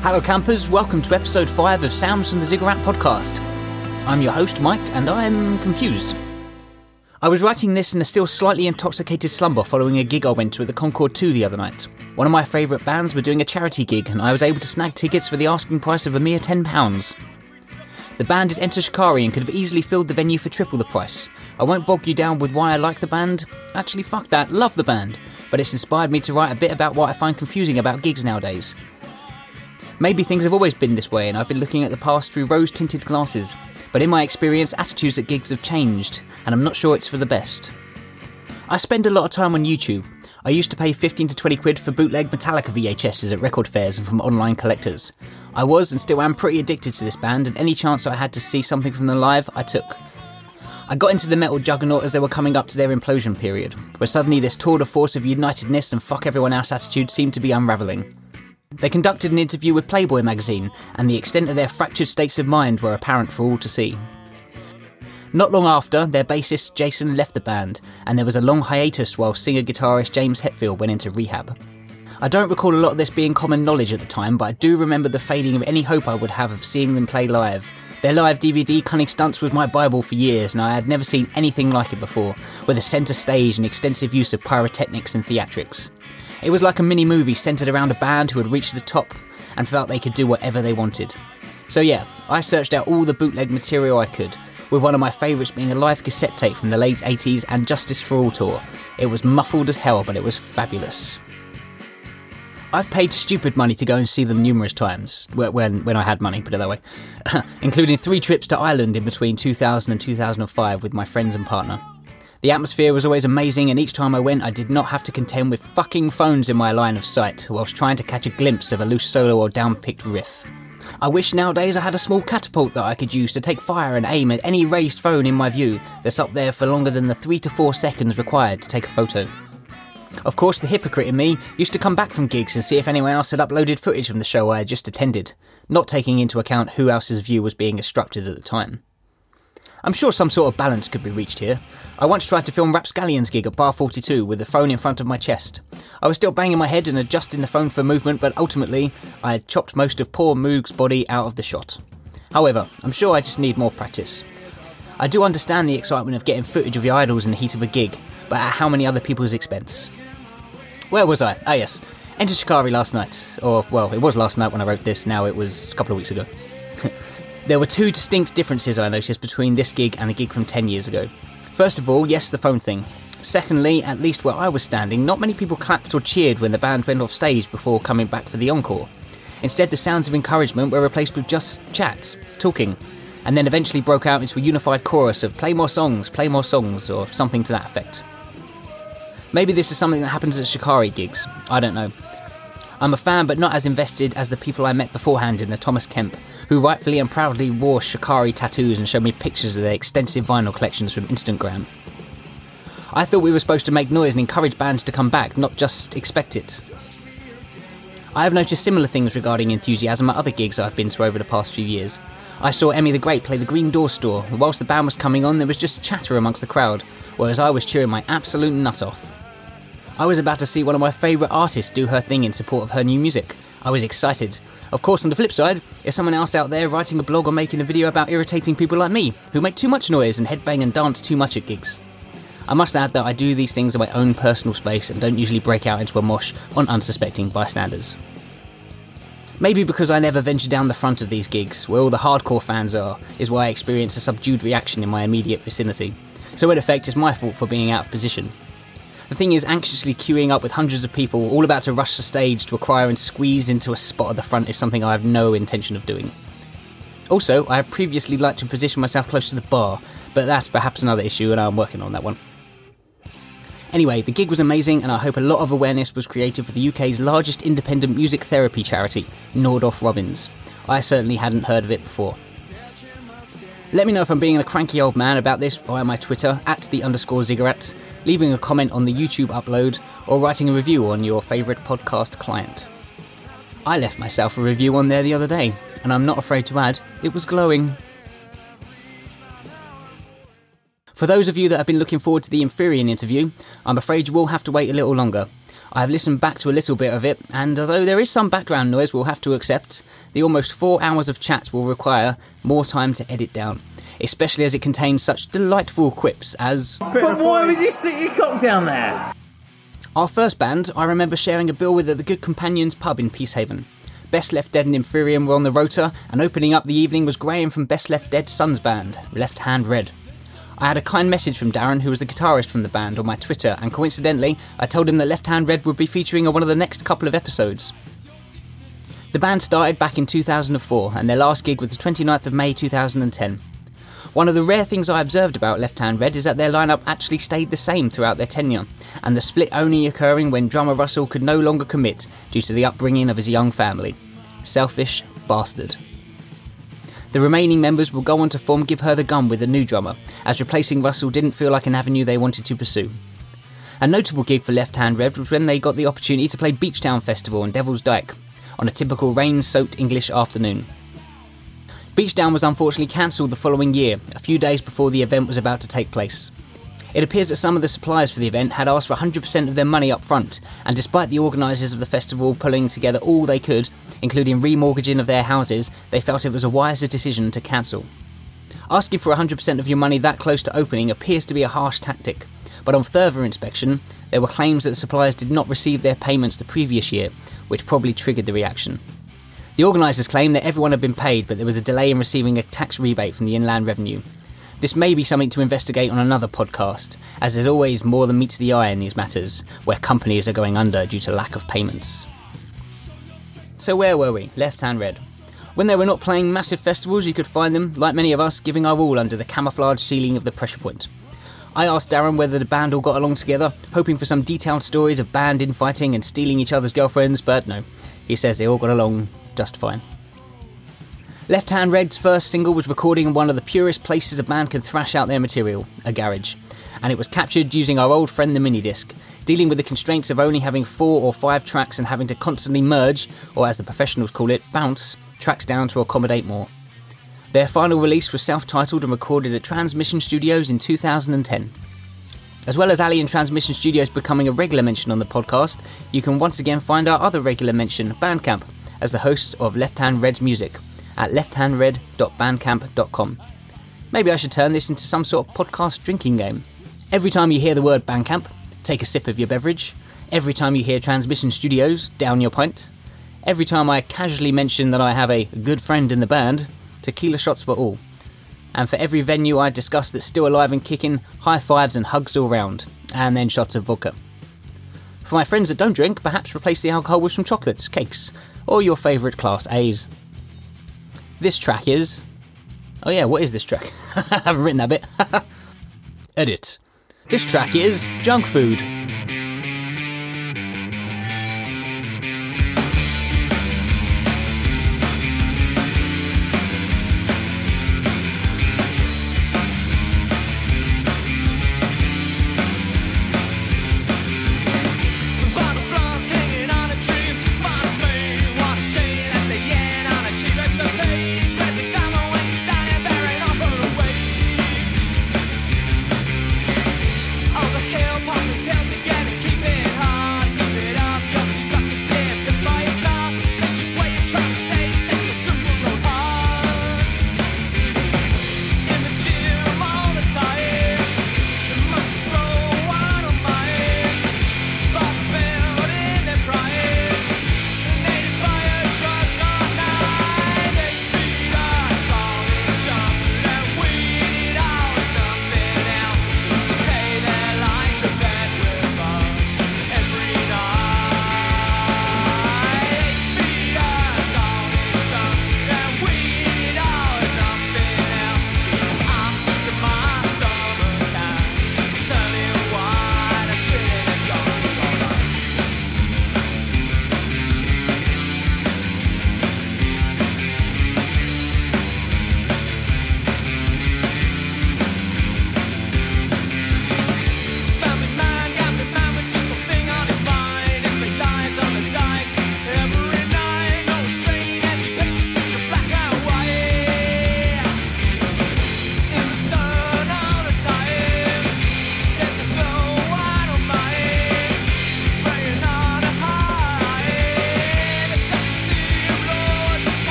Hello campers, welcome to episode 5 of Sounds from the Ziggurat podcast. I'm your host Mike and I'm confused. I was writing this in a still slightly intoxicated slumber following a gig I went to at the Concorde 2 the other night. One of my favourite bands were doing a charity gig and I was able to snag tickets for the asking price of a mere £10. The band is Enter Shikari and could have easily filled the venue for triple the price. I won't bog you down with why I like the band. Actually, fuck that, love the band. But it's inspired me to write a bit about what I find confusing about gigs nowadays. Maybe things have always been this way and I've been looking at the past through rose-tinted glasses. But in my experience, attitudes at gigs have changed, and I'm not sure it's for the best. I spend a lot of time on YouTube. I used to pay 15 to 20 quid for bootleg Metallica VHSs at record fairs and from online collectors. I was and still am pretty addicted to this band, and any chance I had to see something from them live, I took. I got into the metal juggernaut as they were coming up to their implosion period, where suddenly this tour de force of unitedness and fuck everyone else attitude seemed to be unravelling. They conducted an interview with Playboy magazine, and the extent of their fractured states of mind were apparent for all to see. Not long after, their bassist Jason left the band, and there was a long hiatus while singer-guitarist James Hetfield went into rehab. I don't recall a lot of this being common knowledge at the time, but I do remember the fading of any hope I would have of seeing them play live. Their live DVD Cunning Stunts was my bible for years, and I had never seen anything like it before, with a centre stage and extensive use of pyrotechnics and theatrics. It was like a mini-movie centred around a band who had reached the top and felt they could do whatever they wanted. So yeah, I searched out all the bootleg material I could, with one of my favourites being a live cassette tape from the late 80s and Justice for All tour. It was muffled as hell, but it was fabulous. I've paid stupid money to go and see them numerous times, when I had money, put it that way, including 3 trips to Ireland in between 2000 and 2005 with my friends and partner. The atmosphere was always amazing, and each time I went I did not have to contend with fucking phones in my line of sight whilst trying to catch a glimpse of a loose solo or down-picked riff. I wish nowadays I had a small catapult that I could use to take fire and aim at any raised phone in my view that's up there for longer than the 3 to 4 seconds required to take a photo. Of course, the hypocrite in me used to come back from gigs and see if anyone else had uploaded footage from the show I had just attended, not taking into account who else's view was being obstructed at the time. I'm sure some sort of balance could be reached here. I once tried to film Rapscallion's gig at Bar 42 with the phone in front of my chest. I was still banging my head and adjusting the phone for movement, but ultimately I had chopped most of poor Moog's body out of the shot. However, I'm sure I just need more practice. I do understand the excitement of getting footage of your idols in the heat of a gig, but at how many other people's expense? Where was I? Ah yes, Enter Shikari last night. Or, well, it was last night when I wrote this, now it was a couple of weeks ago. There were 2 distinct differences I noticed between this gig and the gig from 10 years ago. First of all, yes, the phone thing. Secondly, at least where I was standing, not many people clapped or cheered when the band went off stage before coming back for the encore. Instead, the sounds of encouragement were replaced with just chat, talking, and then eventually broke out into a unified chorus of play more songs, or something to that effect. Maybe this is something that happens at Shikari gigs, I don't know. I'm a fan but not as invested as the people I met beforehand in the Thomas Kemp, who rightfully and proudly wore Shikari tattoos and showed me pictures of their extensive vinyl collections from Instagram. I thought we were supposed to make noise and encourage bands to come back, not just expect it. I have noticed similar things regarding enthusiasm at other gigs I've been to over the past few years. I saw Emmy the Great play the Green Door Store, and whilst the band was coming on there was just chatter amongst the crowd, whereas I was cheering my absolute nut off. I was about to see one of my favourite artists do her thing in support of her new music. I was excited. Of course, on the flip side, is someone else out there writing a blog or making a video about irritating people like me, who make too much noise and headbang and dance too much at gigs. I must add that I do these things in my own personal space and don't usually break out into a mosh on unsuspecting bystanders. Maybe because I never venture down the front of these gigs, where all the hardcore fans are, is why I experience a subdued reaction in my immediate vicinity. So in effect, it's my fault for being out of position. The thing is, anxiously queuing up with hundreds of people all about to rush the stage to acquire and squeeze into a spot at the front is something I have no intention of doing. Also, I have previously liked to position myself close to the bar, but that's perhaps another issue and I'm working on that one. Anyway, the gig was amazing and I hope a lot of awareness was created for the UK's largest independent music therapy charity, Nordoff Robbins. I certainly hadn't heard of it before. Let me know if I'm being a cranky old man about this via my Twitter, @the_Ziggurat, leaving a comment on the YouTube upload, or writing a review on your favourite podcast client. I left myself a review on there the other day, and I'm not afraid to add, it was glowing. For those of you that have been looking forward to the Inferion interview, I'm afraid you will have to wait a little longer. I have listened back to a little bit of it, and although there is some background noise we'll have to accept, the almost 4 hours of chat will require more time to edit down, especially as it contains such delightful quips as... But why was you stick your cock down there? Our first band, I remember sharing a bill with at the Good Companions pub in Peacehaven. Best Left Dead and Inferium were on the rota, and opening up the evening was Graham from Best Left Dead Sons band, Left Hand Red. I had a kind message from Darren, who was the guitarist from the band, on my Twitter, and coincidentally, I told him that Left Hand Red would be featuring on one of the next couple of episodes. The band started back in 2004, and their last gig was the 29th of May 2010. One of the rare things I observed about Left Hand Red is that their lineup actually stayed the same throughout their tenure, and the split only occurring when drummer Russell could no longer commit due to the upbringing of his young family. Selfish bastard. The remaining members will go on to form Give Her the Gun with a new drummer, as replacing Russell didn't feel like an avenue they wanted to pursue. A notable gig for Left Hand Red was when they got the opportunity to play Beachtown Festival on Devil's Dyke, on a typical rain-soaked English afternoon. Beachtown was unfortunately cancelled the following year, a few days before the event was about to take place. It appears that some of the suppliers for the event had asked for 100% of their money up front, and despite the organisers of the festival pulling together all they could, including remortgaging of their houses, they felt it was a wiser decision to cancel. Asking for 100% of your money that close to opening appears to be a harsh tactic, but on further inspection, there were claims that the suppliers did not receive their payments the previous year, which probably triggered the reaction. The organisers claimed that everyone had been paid, but there was a delay in receiving a tax rebate from the Inland Revenue. This may be something to investigate on another podcast, as there's always more than meets the eye in these matters, where companies are going under due to lack of payments. So where were we? Left Hand Red. When they were not playing massive festivals, you could find them, like many of us, giving our all under the camouflage ceiling of the Pressure Point. I asked Darren whether the band all got along together, hoping for some detailed stories of band infighting and stealing each other's girlfriends, but no, he says they all got along just fine. Left Hand Red's first single was recorded in one of the purest places a band can thrash out their material, a garage, and it was captured using our old friend the minidisc, dealing with the constraints of only having 4 or 5 tracks and having to constantly merge, or as the professionals call it, bounce, tracks down to accommodate more. Their final release was self-titled and recorded at Transmission Studios in 2010. As well as Alien Transmission Studios becoming a regular mention on the podcast, you can once again find our other regular mention, Bandcamp, as the host of Left Hand Red's music, at lefthandred.bandcamp.com. Maybe I should turn this into some sort of podcast drinking game. Every time you hear the word Bandcamp, take a sip of your beverage. Every time you hear Transmission Studios, down your pint. Every time I casually mention that I have a good friend in the band, tequila shots for all. And for every venue I discuss that's still alive and kicking, high fives and hugs all round, and then shots of vodka. For my friends that don't drink, perhaps replace the alcohol with some chocolates, cakes, or your favourite Class A's. This track is... Oh yeah, what is this track? I haven't written that bit. Edit. This track is Junk Food. Hill, popping pills.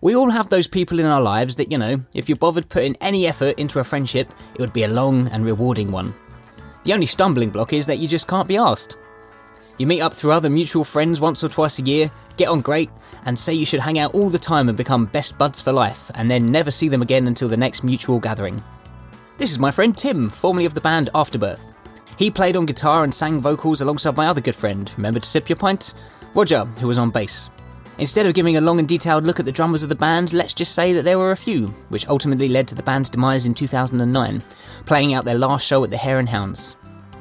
We all have those people in our lives that, if you bothered putting any effort into a friendship, it would be a long and rewarding one. The only stumbling block is that you just can't be asked. You meet up through other mutual friends once or twice a year, get on great, and say you should hang out all the time and become best buds for life, and then never see them again until the next mutual gathering. This is my friend Tim, formerly of the band Afterbirth. He played on guitar and sang vocals alongside my other good friend, remember to sip your pint? Roger, who was on bass. Instead of giving a long and detailed look at the drummers of the band, let's just say that there were a few, which ultimately led to the band's demise in 2009, playing out their last show at the Hare and Hounds.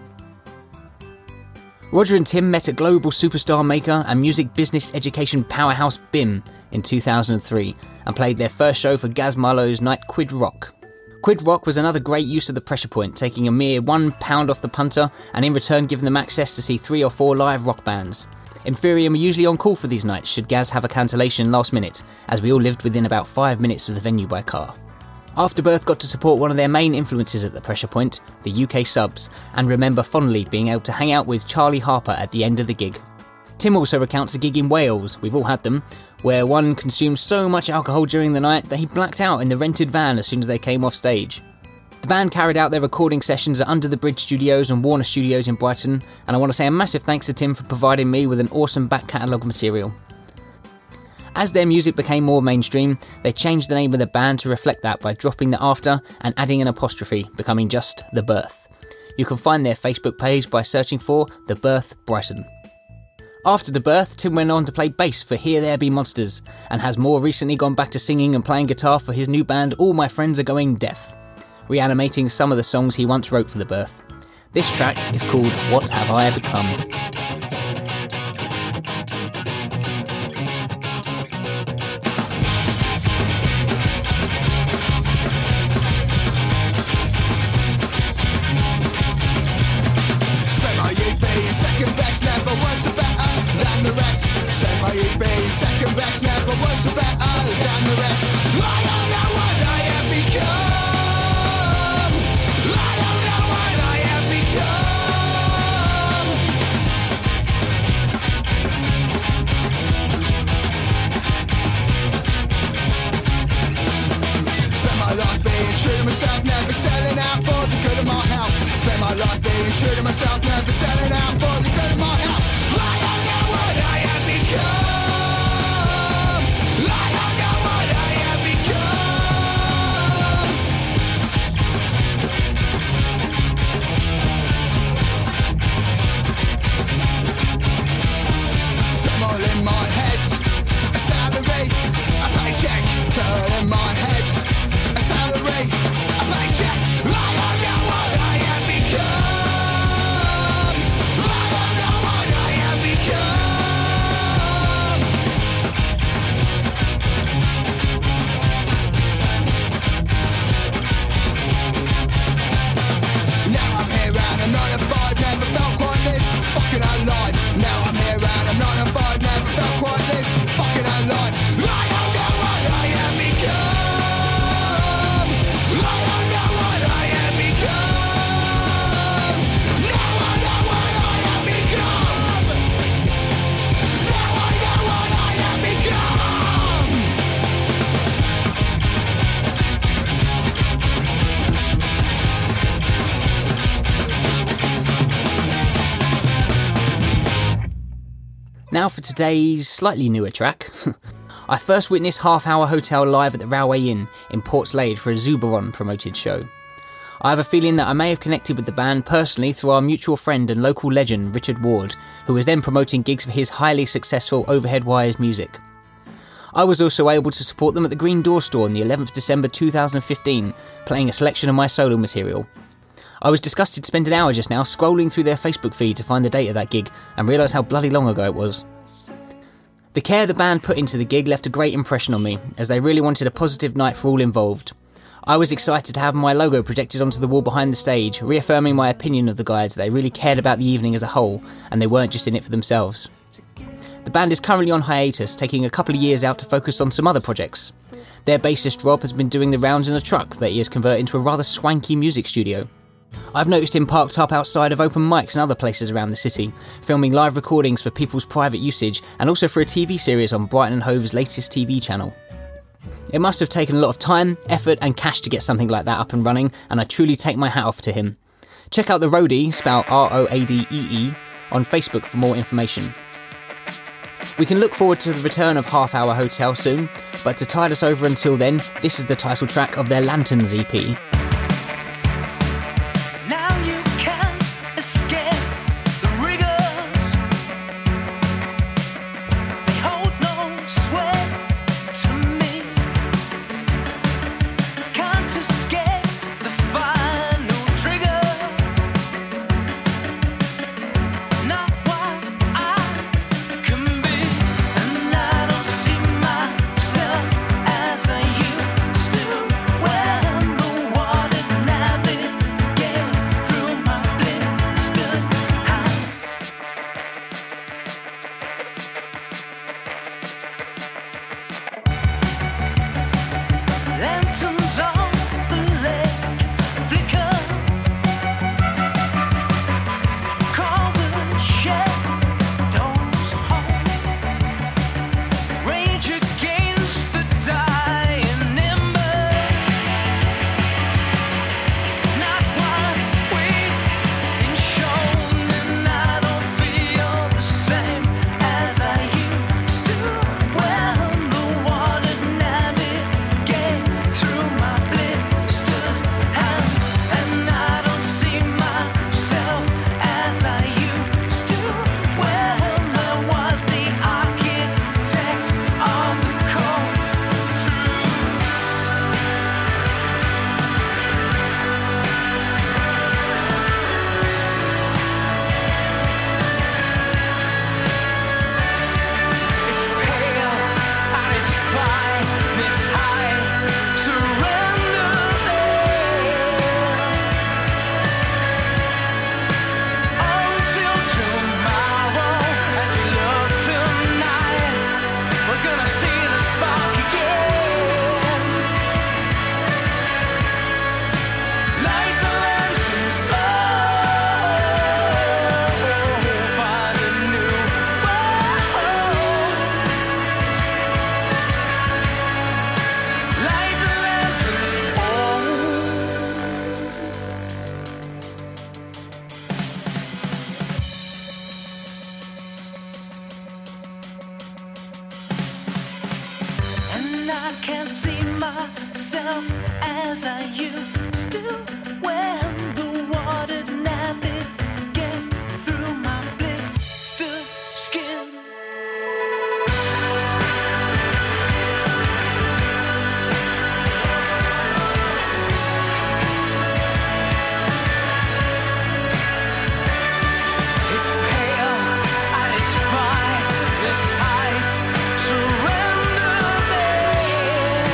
Roger and Tim met at global superstar maker and music business education powerhouse BIM in 2003 and played their first show for Gaz Marlow's night Quid Rock. Quid Rock was another great use of the pressure point, taking a mere £1 off the punter and in return giving them access to see 3 or 4 live rock bands. Imperium were usually on call for these nights should Gaz have a cancellation last minute, as we all lived within about 5 minutes of the venue by car. Afterbirth got to support one of their main influences at the pressure point, the UK Subs, and remember fondly being able to hang out with Charlie Harper at the end of the gig. Tim also recounts a gig in Wales, we've all had them, where one consumed so much alcohol during the night that he blacked out in the rented van as soon as they came off stage. The band carried out their recording sessions at Under the Bridge Studios and Warner Studios in Brighton, and I want to say a massive thanks to Tim for providing me with an awesome back catalogue material. As their music became more mainstream, they changed the name of the band to reflect that by dropping the after and adding an apostrophe, becoming just The Birth. You can find their Facebook page by searching for The Birth Brighton. After The Birth, Tim went on to play bass for Here There Be Monsters, and has more recently gone back to singing and playing guitar for his new band All My Friends Are Going Deaf, reanimating some of the songs he once wrote for The Birth. This track is called What Have I Become? Second best, never was a better than the rest. Spent my youth being second best, never was a better than the rest. I don't know what I have become. I don't know what I have become. Spent my life being true to myself, never selling out for the good of my health. Spent my life being true to myself, never selling out for the good of my health. I don't know what I have become. I don't know what I have become. Turmoil in my head, a salary, a paycheck. Turn in my head, a salary, a paycheck. I don't know what I have become. I don't know what I have become. Now I'm here and I'm 9 to 5, never felt quite this fucking alive. Now I'm here and I'm 9 to 5, never felt quite this fucking alive. I don't know what I have become. I don't know what I have become. Now I know what I have become. Now I know what I have become. Now for today's slightly newer track. I first witnessed Half Hour Hotel live at the Railway Inn in Portslade for a Zuberon promoted show. I have a feeling that I may have connected with the band personally through our mutual friend and local legend Richard Ward, who was then promoting gigs for his highly successful Overhead Wires music. I was also able to support them at the Green Door store on the 11th December 2015, playing a selection of my solo material. I was disgusted to spend an hour just now scrolling through their Facebook feed to find the date of that gig and realise how bloody long ago it was. The care the band put into the gig left a great impression on me, as they really wanted a positive night for all involved. I was excited to have my logo projected onto the wall behind the stage, reaffirming my opinion of the guys. They really cared about the evening as a whole, and they weren't just in it for themselves. The band is currently on hiatus, taking a couple of years out to focus on some other projects. Their bassist Rob has been doing the rounds in a truck that he has converted into a rather swanky music studio. I've noticed him parked up outside of open mics and other places around the city, filming live recordings for people's private usage and also for a TV series on Brighton and Hove's latest TV channel. It must have taken a lot of time, effort and cash to get something like that up and running, and I truly take my hat off to him. Check out The Roadie, spelled Roadee, on Facebook for more information. We can look forward to the return of Half Hour Hotel soon, but to tide us over until then, this is the title track of their Lanterns EP. Now you can't escape the rigors. They hold no sway to me. Can't escape the final trigger. Not what I can be, and I don't see myself as I used to. When the water navigate through my blistered hands. Lanterns on the lake flicker. Call the shadows home. Rage against the dying ember. Not what we've been shown, and I don't feel the same as I used to. When the water navigates through my blistered hands, and I don't see myself as I used to. When I was the architect of the cold and I can't see myself as I used to. When the water navigates through my blistered skin. It's pale and it's fine, it's tight, surrender then.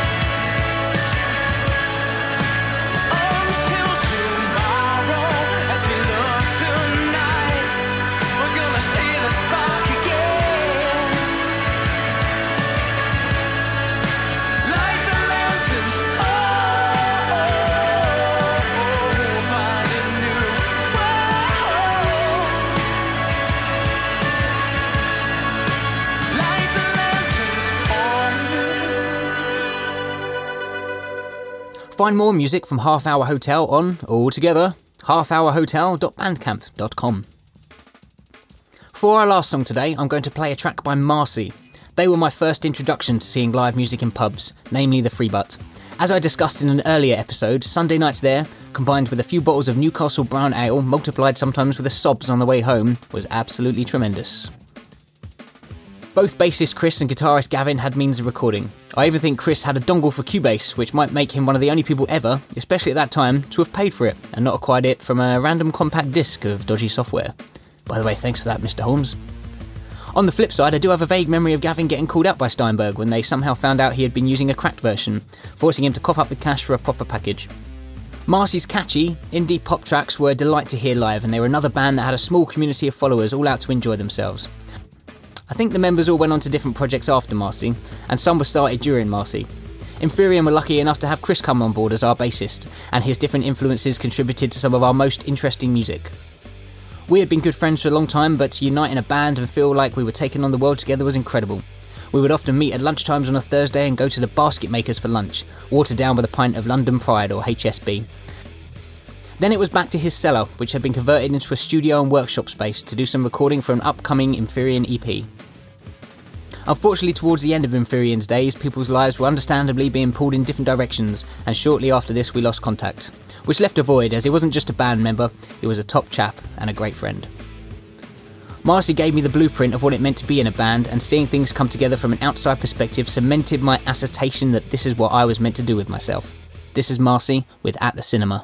Until tomorrow, as we look tonight, we're gonna see the spark again. Light the lanterns, find a new world. Light the lanterns. Find more music from Half Hour Hotel on, altogether, halfhourhotel.bandcamp.com. For our last song today, I'm going to play a track by Marcy. They were my first introduction to seeing live music in pubs, namely the Free Butt. As I discussed in an earlier episode, Sunday nights there, combined with a few bottles of Newcastle Brown Ale, multiplied sometimes with the sobs on the way home, was absolutely tremendous. Both bassist Chris and guitarist Gavin had means of recording. I even think Chris had a dongle for Cubase, which might make him one of the only people ever, especially at that time, to have paid for it and not acquired it from a random compact disc of dodgy software. By the way, thanks for that, Mr. Holmes. On the flip side, I do have a vague memory of Gavin getting called out by Steinberg when they somehow found out he had been using a cracked version, forcing him to cough up the cash for a proper package. Marcy's catchy, indie pop tracks were a delight to hear live, and they were another band that had a small community of followers all out to enjoy themselves. I think the members all went on to different projects after Marcy, and some were started during Marcy. Inferium were lucky enough to have Chris come on board as our bassist, and his different influences contributed to some of our most interesting music. We had been good friends for a long time, but to unite in a band and feel like we were taking on the world together was incredible. We would often meet at lunchtimes on a Thursday and go to the Basket Makers for lunch, watered down with a pint of London Pride or HSB. Then it was back to his cellar, which had been converted into a studio and workshop space to do some recording for an upcoming Inferion EP. Unfortunately, towards the end of Infurion's days, people's lives were understandably being pulled in different directions, and shortly after this we lost contact, which left a void as he wasn't just a band member, he was a top chap and a great friend. Marcy gave me the blueprint of what it meant to be in a band, and seeing things come together from an outside perspective cemented my assertion that this is what I was meant to do with myself. This is Marcy with At the Cinema.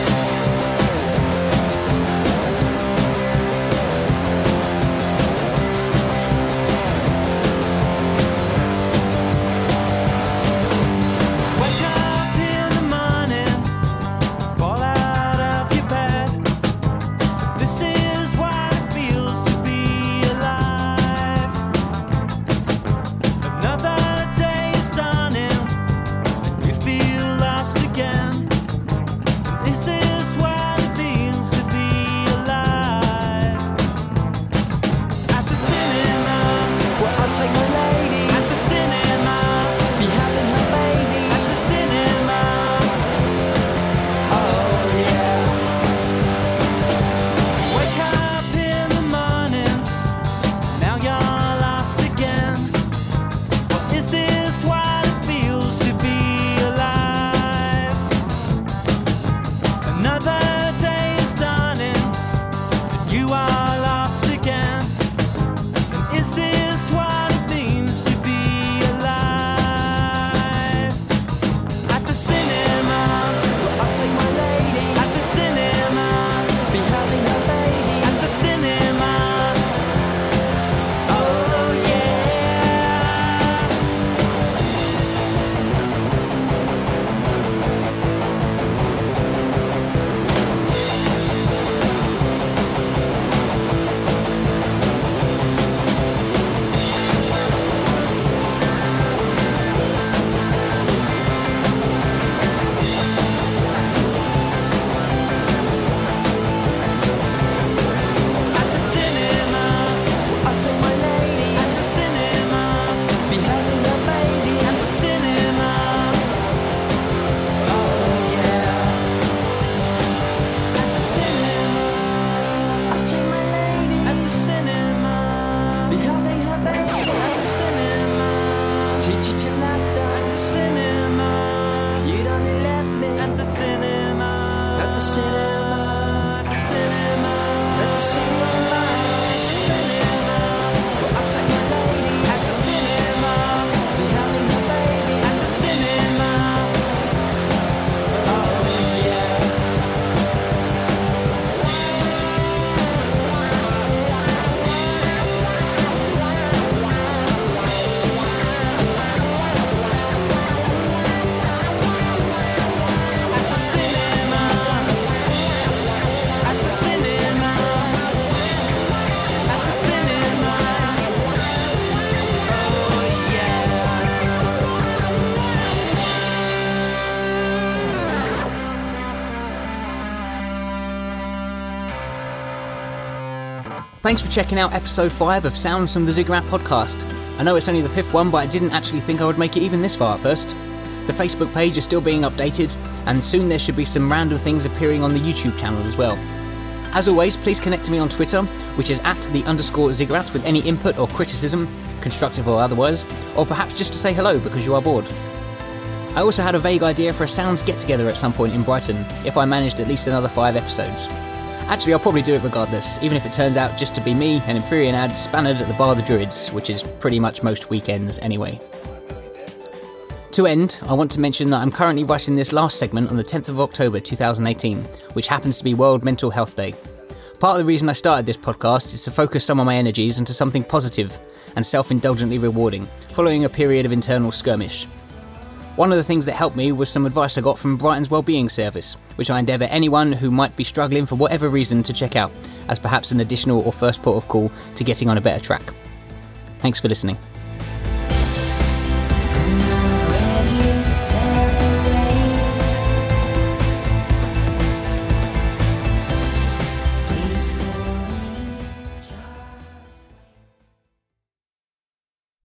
Thanks for checking out episode 5 of Sounds from the Ziggurat podcast. I know it's only the 5th one, but I didn't actually think I would make it even this far at first. The Facebook page is still being updated, and soon there should be some random things appearing on the YouTube channel as well. As always, please connect to me on Twitter, which is @_Ziggurat, with any input or criticism, constructive or otherwise, or perhaps just to say hello because you are bored. I also had a vague idea for a Sounds get-together at some point in Brighton, if I managed at least another 5 episodes. Actually, I'll probably do it regardless, even if it turns out just to be me and Infurion ads spannered at the Bar of the Druids, which is pretty much most weekends anyway. To end, I want to mention that I'm currently writing this last segment on the 10th of October 2018, which happens to be World Mental Health Day. Part of the reason I started this podcast is to focus some of my energies into something positive and self-indulgently rewarding, following a period of internal skirmish. One of the things that helped me was some advice I got from Brighton's Wellbeing Service, which I endeavour anyone who might be struggling for whatever reason to check out, as perhaps an additional or first port of call to getting on a better track. Thanks for listening.